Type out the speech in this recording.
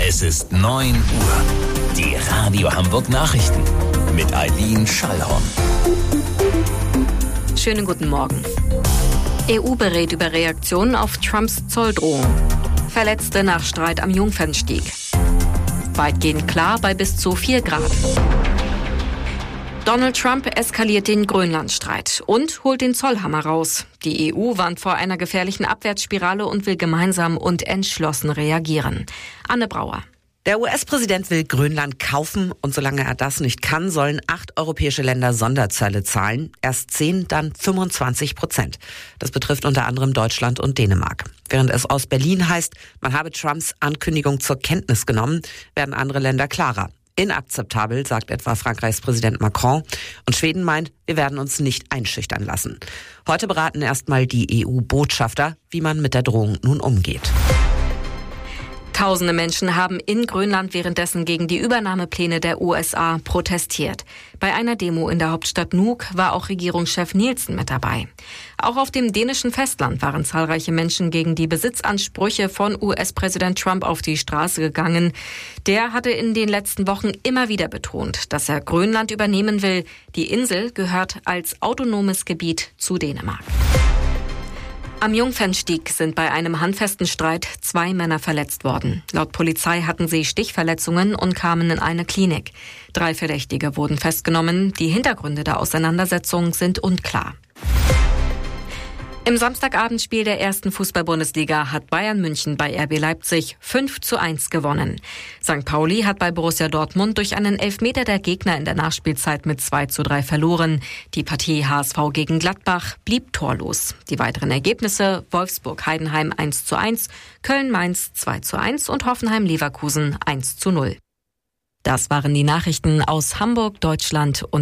Es ist 9 Uhr. Die Radio Hamburg Nachrichten mit Eileen Schallhorn. Schönen guten Morgen. EU berät über Reaktionen auf Trumps Zolldrohung. Verletzte nach Streit am Jungfernstieg. Weitgehend klar bei bis zu 4 Grad. Donald Trump eskaliert den Grönlandstreit und holt den Zollhammer raus. Die EU warnt vor einer gefährlichen Abwärtsspirale und will gemeinsam und entschlossen reagieren. Anne Brauer. Der US-Präsident will Grönland kaufen und solange er das nicht kann, sollen 8 europäische Länder Sonderzölle zahlen. Erst 10, dann 25%. Das betrifft unter anderem Deutschland und Dänemark. Während es aus Berlin heißt, man habe Trumps Ankündigung zur Kenntnis genommen, werden andere Länder klarer. Inakzeptabel, sagt etwa Frankreichs Präsident Macron. Und Schweden meint, wir werden uns nicht einschüchtern lassen. Heute beraten erstmal die EU-Botschafter, wie man mit der Drohung nun umgeht. Tausende Menschen haben in Grönland währenddessen gegen die Übernahmepläne der USA protestiert. Bei einer Demo in der Hauptstadt Nuuk war auch Regierungschef Nielsen mit dabei. Auch auf dem dänischen Festland waren zahlreiche Menschen gegen die Besitzansprüche von US-Präsident Trump auf die Straße gegangen. Der hatte in den letzten Wochen immer wieder betont, dass er Grönland übernehmen will. Die Insel gehört als autonomes Gebiet zu Dänemark. Am Jungfernstieg sind bei einem handfesten Streit 2 Männer verletzt worden. Laut Polizei hatten sie Stichverletzungen und kamen in eine Klinik. 3 Verdächtige wurden festgenommen. Die Hintergründe der Auseinandersetzung sind unklar. Im Samstagabendspiel der 1. Fußball-Bundesliga hat Bayern München bei RB Leipzig 5:1 gewonnen. St. Pauli hat bei Borussia Dortmund durch einen Elfmeter der Gegner in der Nachspielzeit mit 2:3 verloren. Die Partie HSV gegen Gladbach blieb torlos. Die weiteren Ergebnisse: Wolfsburg-Heidenheim 1:1, Köln-Mainz 2:1 und Hoffenheim-Leverkusen 1:0. Das waren die Nachrichten aus Hamburg, Deutschland und